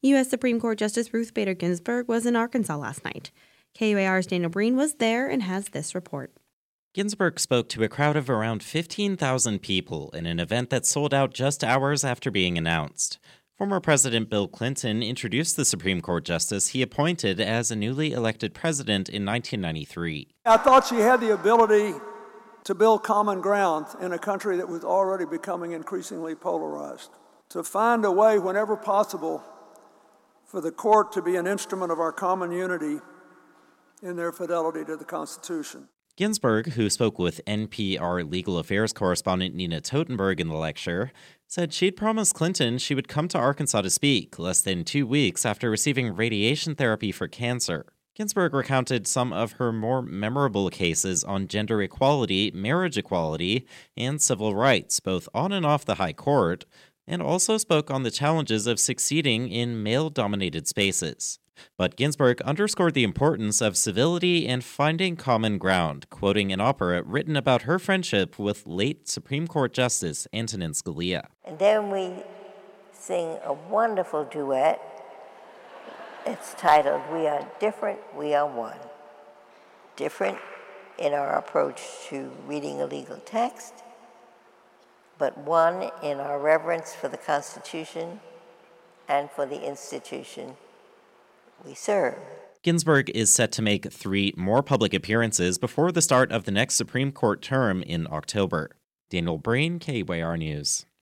U.S. Supreme Court Justice Ruth Bader Ginsburg was in Arkansas last night. KUAR's Daniel Breen was there and has this report. Ginsburg spoke to a crowd of around 15,000 people in an event that sold out just hours after being announced. Former President Bill Clinton introduced the Supreme Court justice he appointed as a newly elected president in 1993. I thought she had the ability to build common ground in a country that was already becoming increasingly polarized, to find a way whenever possible for the court to be an instrument of our common unity in their fidelity to the Constitution. Ginsburg, who spoke with NPR legal affairs correspondent Nina Totenberg in the lecture, said she'd promised Clinton she would come to Arkansas to speak less than 2 weeks after receiving radiation therapy for cancer. Ginsburg recounted some of her more memorable cases on gender equality, marriage equality, and civil rights, both on and off the High Court, and also spoke on the challenges of succeeding in male-dominated spaces. But Ginsburg underscored the importance of civility and finding common ground, quoting an opera written about her friendship with late Supreme Court Justice Antonin Scalia. And then we sing a wonderful duet. It's titled, "We Are Different, We Are One." Different in our approach to reading a legal text, but one in our reverence for the Constitution and for the institution we serve. Ginsburg is set to make 3 more public appearances before the start of the next Supreme Court term in October. Daniel Breen, KUAR News.